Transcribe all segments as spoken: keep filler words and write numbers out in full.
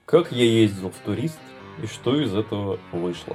Как я ездил в турист и что из этого вышло.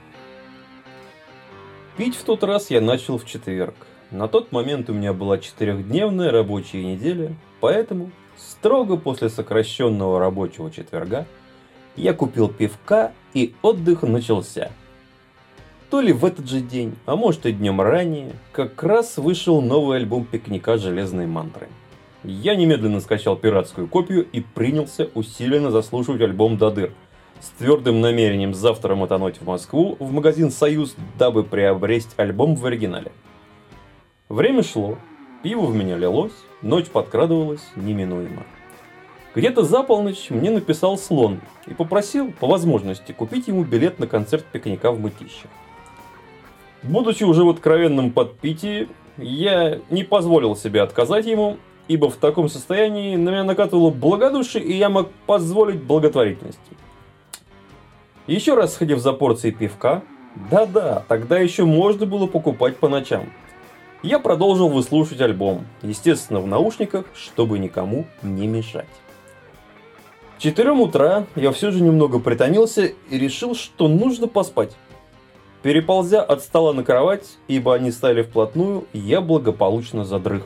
Пить в тот раз я начал в четверг. На тот момент у меня была четырехдневная рабочая неделя, поэтому строго после сокращенного рабочего четверга я купил пивка и отдых начался. То ли в этот же день, а может и днем ранее, как раз вышел новый альбом Пикника «Железные мантры». Я немедленно скачал пиратскую копию и принялся усиленно заслушивать альбом до дыр, с твердым намерением завтра мотануть в Москву в магазин «Союз», дабы приобрести альбом в оригинале. Время шло, пиво в меня лилось, ночь подкрадывалась неминуемо. Где-то за полночь мне написал Слон и попросил, по возможности, купить ему билет на концерт Пикника в Мытищах. Будучи уже в откровенном подпитии, я не позволил себе отказать ему, ибо в таком состоянии на меня накатывало благодушие, и я мог позволить благотворительности. Еще раз сходив за порцией пивка, да-да, тогда еще можно было покупать по ночам, я продолжил выслушивать альбом, естественно в наушниках, чтобы никому не мешать. К четырем утра я все же немного притомился и решил, что нужно поспать. Переползя от стола на кровать, ибо они стояли вплотную, я благополучно задрых.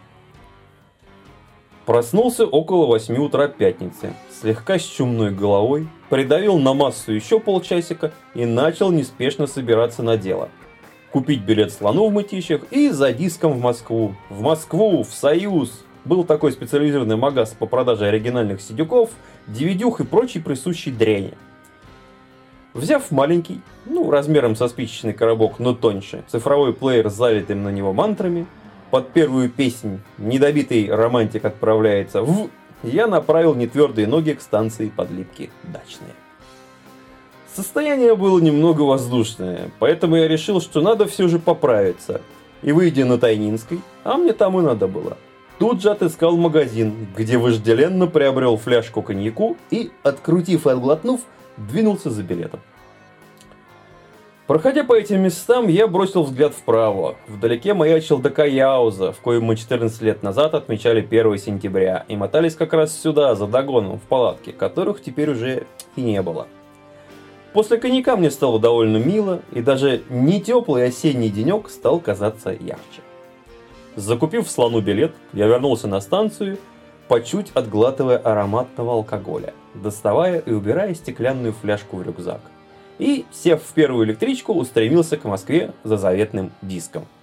Проснулся около восьми утра пятницы, слегка с чумной головой, придавил на массу еще полчасика и начал неспешно собираться на дело. Купить билет Слону в Мытищах и за диском в Москву. В Москву, в Союз. Был такой специализированный магаз по продаже оригинальных сидюков, ди ви ди-х и прочей присущей дряни. Взяв маленький, ну размером со спичечный коробок, но тоньше, цифровой плеер с залитым на него мантрами, под первую песнь «Недобитый романтик отправляется в...», я направил нетвердые ноги к станции Подлипки Дачные. Состояние было немного воздушное, поэтому я решил, что надо все же поправиться. И выйдя на Тайнинской, а мне там и надо было, тут же отыскал магазин, где вожделенно приобрел фляжку коньяку и, открутив и отглотнув, двинулся за билетом. Проходя по этим местам, я бросил взгляд вправо. Вдалеке маячил ДК Яуза, в коем мы четырнадцать лет назад отмечали первое сентября, и мотались как раз сюда, за догоном, в палатке, которых теперь уже и не было. После коньяка мне стало довольно мило, и даже не теплый осенний денек стал казаться ярче. Закупив Слону билет, я вернулся на станцию, по чуть отглатывая ароматного алкоголя, доставая и убирая стеклянную фляжку в рюкзак. И, сев в первую электричку, устремился к Москве за заветным диском.